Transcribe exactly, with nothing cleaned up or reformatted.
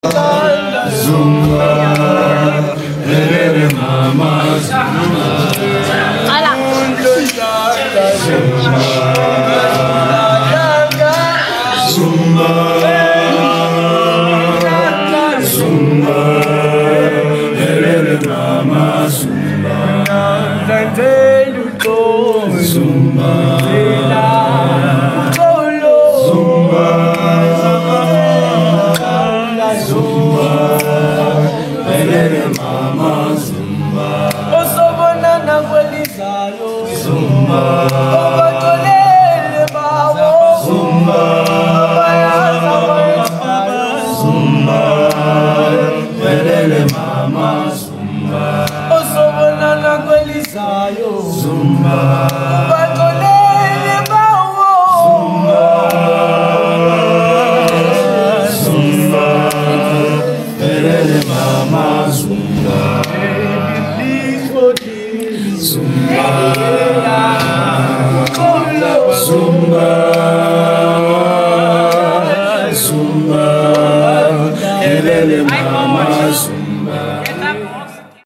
Zumba, Zumba, mama, Zumba. Ala. Zumba, Zumba, mama, Zumba. Zumba, mama, Zumba. Osobona na kwelizayo Zumba, obatolele bawo Zumba, Zumba, welele mama, Zumba, osobona na kwelizayo Zumba, obatolele bawo Zumba, welele mama, Zumba, Zumba, Zumba, Zumba, welele mama, Zumba.